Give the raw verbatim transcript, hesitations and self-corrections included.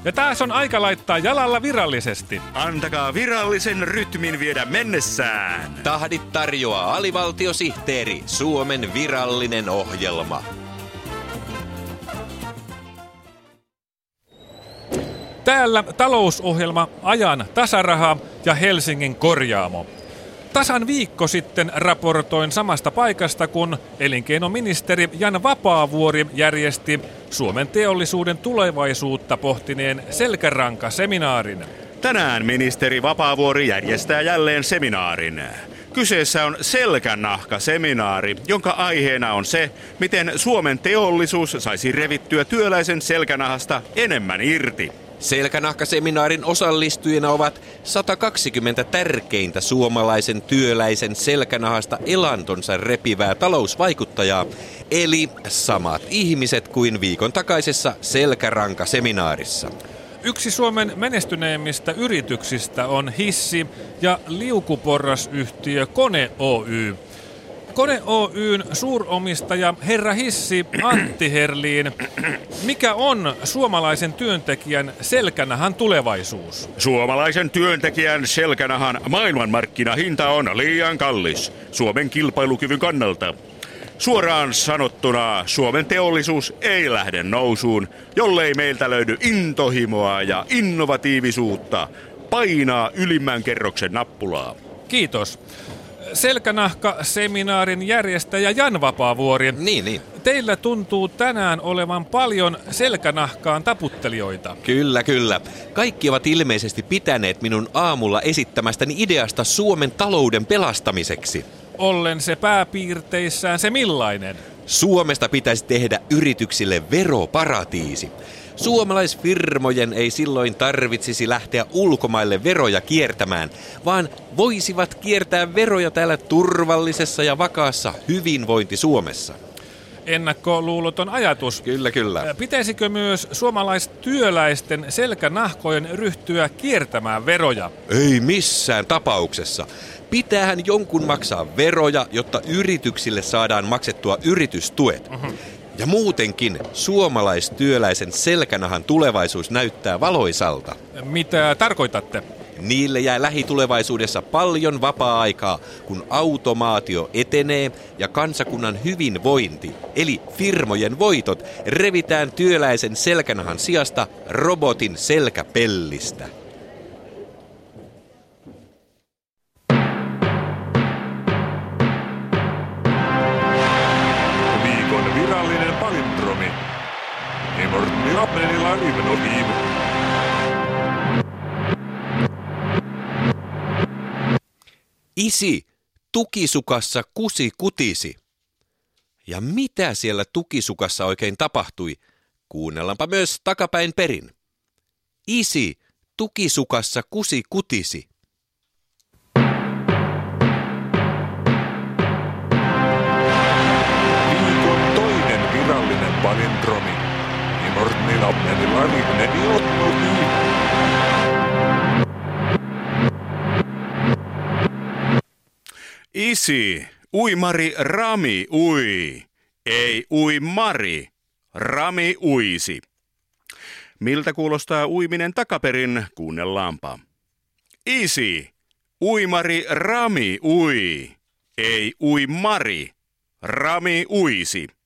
Ja taas on aika laittaa jalalla virallisesti. Antakaa virallisen rytmin viedä mennessään. Tahdit tarjoaa alivaltiosihteeri, Suomen virallinen ohjelma. Täällä talousohjelma Ajan tasaraha ja Helsingin korjaamo. Tasan viikko sitten raportoin samasta paikasta, kun elinkeinoministeri Jan Vapaavuori järjesti Suomen teollisuuden tulevaisuutta pohtineen Selkäranka-seminaarin. Tänään ministeri Vapaavuori järjestää jälleen seminaarin. Kyseessä on Selkänahka-seminaari, jonka aiheena on se, miten Suomen teollisuus saisi revittyä työläisen selkänahasta enemmän irti. Selkänahkaseminaarin osallistujina ovat sata kaksikymmentä tärkeintä suomalaisen työläisen selkänahasta elantonsa repivää talousvaikuttajaa, eli samat ihmiset kuin viikon takaisessa Selkäranka-seminaarissa. Yksi Suomen menestyneimmistä yrityksistä on hissi- ja liukuporrasyhtiö Kone Oy. Kone Oy:n suuromistaja herra Hissi Antti Herliin. Mikä on suomalaisen työntekijän selkänahan tulevaisuus? Suomalaisen työntekijän selkänahan maailmanmarkkinahinta on liian kallis Suomen kilpailukyvyn kannalta. Suoraan sanottuna Suomen teollisuus ei lähde nousuun, jollei meiltä löydy intohimoa ja innovatiivisuutta painaa ylimmän kerroksen nappulaa. Kiitos. Selkänahka-seminaarin järjestäjä Jan Vapaavuori. Niin, niin. Teillä tuntuu tänään olevan paljon selkänahkaan taputtelijoita. Kyllä, kyllä. Kaikki ovat ilmeisesti pitäneet minun aamulla esittämästäni ideasta Suomen talouden pelastamiseksi. Ollen se pääpiirteissään se millainen? Suomesta pitäisi tehdä yrityksille veroparatiisi. Suomalaisfirmojen ei silloin tarvitsisi lähteä ulkomaille veroja kiertämään, vaan voisivat kiertää veroja täällä turvallisessa ja vakaassa hyvinvointi Suomessa. Ennakkoluuloton ajatus. Kyllä, kyllä. Pitäisikö myös suomalaistyöläisten selkänahkojen ryhtyä kiertämään veroja? Ei missään tapauksessa. Pitäähän jonkun maksaa veroja, jotta yrityksille saadaan maksettua yritystuet. Uh-huh. Ja muutenkin suomalaistyöläisen selkänahan tulevaisuus näyttää valoisalta. Mitä tarkoitatte? Niille jää lähitulevaisuudessa paljon vapaa-aikaa, kun automaatio etenee ja kansakunnan hyvinvointi, eli firmojen voitot, revitään työläisen selkänahan sijasta robotin selkäpellistä. Viikon virallinen palindromi. Emortni Lapnenilla Ivnoviiv. Isi, tukisukassa kusi kutisi. Ja mitä siellä tukisukassa oikein tapahtui? Kuunnellaanpa myös takapäin perin. Isi, tukisukassa kusi kutisi. Viikon toinen virallinen palindromi. Emortni Lapnenilla Ivnoviiv. Isi, uimari Rami ui. Ei uimari, Rami uisi. Miltä kuulostaa uiminen takaperin? Kuunnellaanpa. Isi, uimari Rami ui. Ei uimari, Rami uisi.